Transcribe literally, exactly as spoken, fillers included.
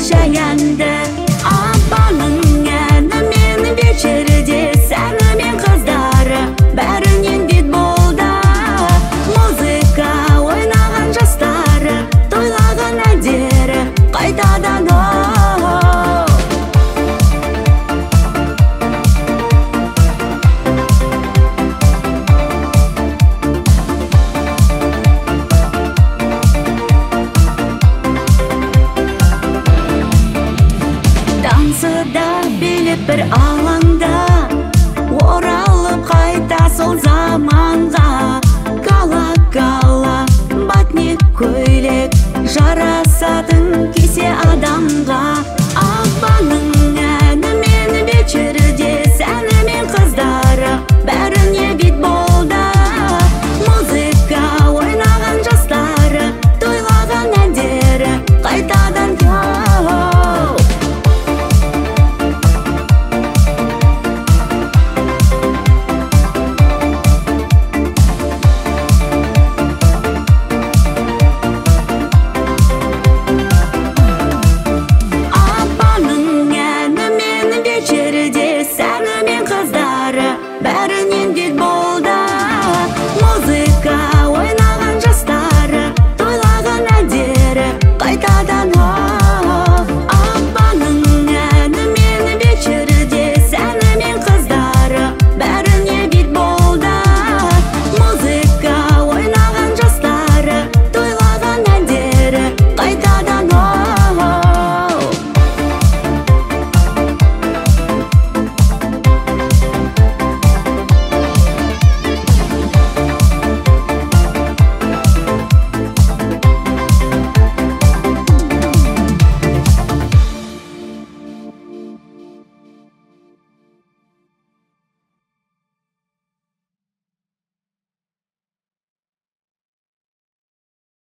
жаянды. Апаның әні мен вечерде сәні мен қыздары бәрінен бет болды. Музыка ойнаған жастары тойлаған әндері қайтадан оу. Дансыда билеп бір алаңда оралып қайта сол заманға. Кала-кала батник көйлек жарасатын кесе адамға.